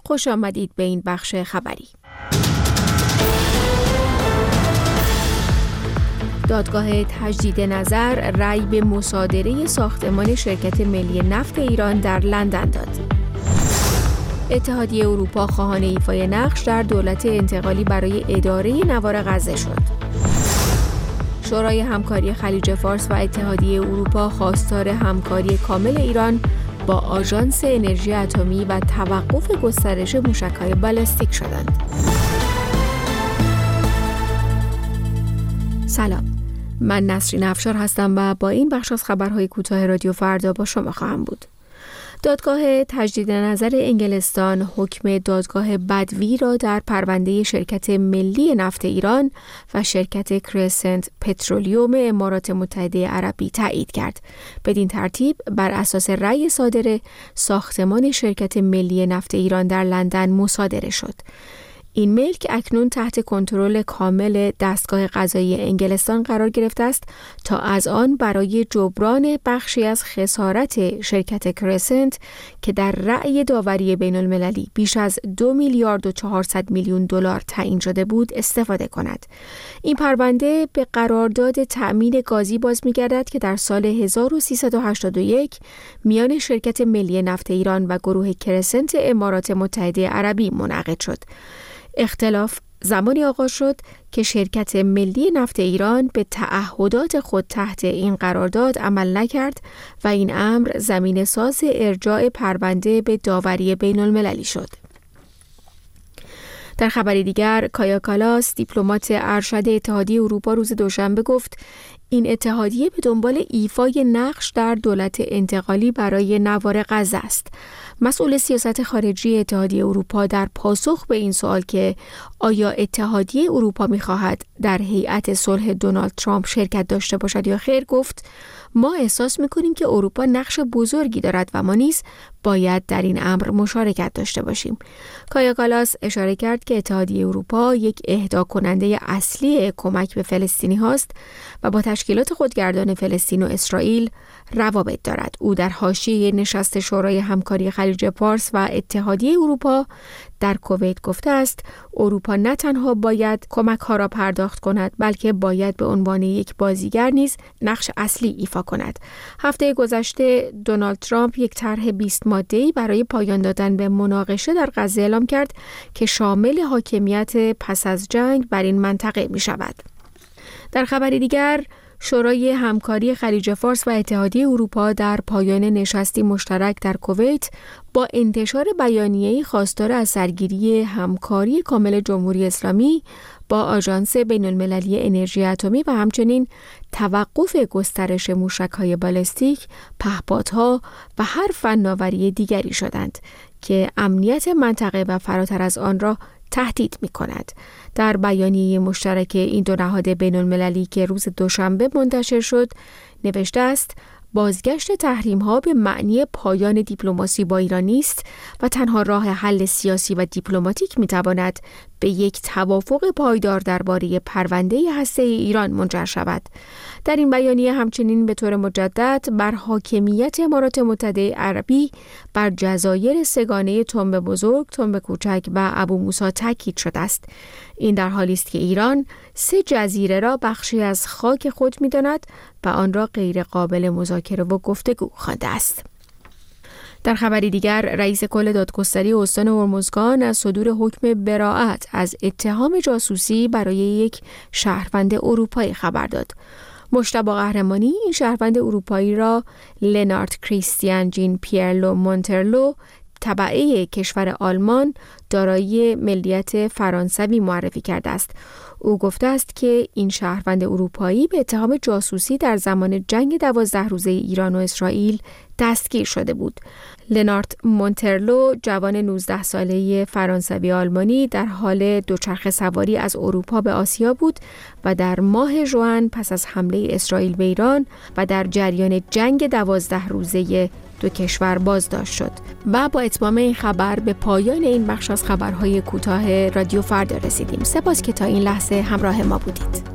خوش آمدید به این بخش خبری. دادگاه تجدید نظر رأی به مصادره ساختمان شرکت ملی نفت ایران در لندن داد. اتحادیه اروپا خواهان ایفای نقش در دولت انتقالی برای اداره نوار غزه شد. شورای همکاری خلیج فارس و اتحادیه اروپا خواستار همکاری کامل ایران با آژانس انرژی اتمی و توقف گسترش موشک‌های بالستیک شدند. سلام، من نسرین افشار هستم و با این بخش از خبرهای کوتاه رادیو فردا با شما خواهم بود. دادگاه تجدید نظر انگلستان حکم دادگاه بدوی را در پرونده شرکت ملی نفت ایران و شرکت کرسنت پترولیوم امارات متحده عربی تایید کرد. بدین ترتیب بر اساس رأی صادر ساختمان شرکت ملی نفت ایران در لندن مصادره شد. این ملک اکنون تحت کنترل کامل دستگاه قضایی انگلستان قرار گرفته است تا از آن برای جبران بخشی از خسارت شرکت کرسنت که در رأی داوری بین المللی بیش از 2 میلیارد و 400 میلیون دلار تعیین شده بود استفاده کند. این پرونده به قرارداد تأمین گازی باز می‌گردد که در سال 1381 میان شرکت ملی نفت ایران و گروه کرسنت امارات متحده عربی منعقد شد. اختلاف زمانی آغاز شد که شرکت ملی نفت ایران به تعهدات خود تحت این قرارداد عمل نکرد و این امر زمینه ساز ارجاع پرونده به داوری بین المللی شد. در خبری دیگر، کایا کالاس، دیپلمات ارشد اتحادیه اروپا روز دوشنبه گفت این اتحادیه به دنبال ایفای نقش در دولت انتقالی برای نوار غزه است. مسئول سیاست خارجی اتحادیه اروپا در پاسخ به این سوال که آیا اتحادیه اروپا می‌خواهد در هیئت صلح دونالد ترامپ شرکت داشته باشد یا خیر گفت ما احساس می‌کنیم که اروپا نقش بزرگی دارد و ما نیز باید در این امر مشارکت داشته باشیم. کایا کالاس اشاره کرد که اتحادیه اروپا یک اهدا کننده اصلی کمک به فلسطینی هاست و با تشکیلات خودگردان فلسطین و اسرائیل روابط دارد. او در حاشیه نشست شورای همکاری خلیج فارس و اتحادیه اروپا در کویت گفته است اروپا نه تنها باید کمک‌ها را پرداخت کند بلکه باید به عنوان یک بازیگر نیز نقش اصلی ایفا کند. هفته گذشته دونالد ترامپ یک طرح 20 ماده‌ای برای پایان دادن به مناقشه در غزه اعلام کرد که شامل حاکمیت پس از جنگ بر این منطقه می شود. در خبری دیگر، شورای همکاری خلیج فارس و اتحادیه اروپا در پایان نشستی مشترک در کویت با انتشار بیانیه‌ای خواستار از سرگیری همکاری کامل جمهوری اسلامی با آژانس بین‌المللی انرژی اتمی و همچنین توقف گسترش موشک‌های بالستیک، پهپادها و هر فناوری دیگری شدند که امنیت منطقه و فراتر از آن را تهدید می‌کند. در بیانیه مشترک این دو نهاد بین‌المللی که روز دوشنبه منتشر شد، نوشته است بازگشت تحریم‌ها به معنی پایان دیپلماسی با ایران نیست و تنها راه حل سیاسی و دیپلماتیک می‌تواند به یک توافق پایدار درباره پرونده هسته‌ای ایران منجر شود. در این بیانیه همچنین به طور مجدد بر حاکمیت امارات متحده عربی بر جزایر سگانه تنب بزرگ، تنب کوچک و ابو موسی تاکید شده است. این در حالی است که ایران 3 جزیره را بخشی از خاک خود می‌داند و آن را غیر قابل مذاکره و گفتگو خوانده است. در خبری دیگر، رئیس کل دادگستری استان هرمزگان از صدور حکم براءت از اتهام جاسوسی برای یک شهروند اروپایی خبر داد. مجتبی قهرمانی این شهروند اروپایی را لنارد کریستیان جین پیرلو مونترلو تبعه کشور آلمان دارای ملیت فرانسوی معرفی کرده است. او گفته است که این شهروند اروپایی به اتهام جاسوسی در زمان جنگ 12 روزه ایران و اسرائیل دستگیر شده بود. لنارد مونترلو جوان 19 ساله فرانسوی آلمانی در حال دوچرخه سواری از اروپا به آسیا بود و در ماه ژوئن پس از حمله اسرائیل به ایران و در جریان جنگ 12 روزه دو کشور بازداشت شد. و با اتمام این خبر به پایان این بخش از خبرهای کوتاه رادیو فردا رسیدیم. سپاس که تا این لحظه همراه ما بودید.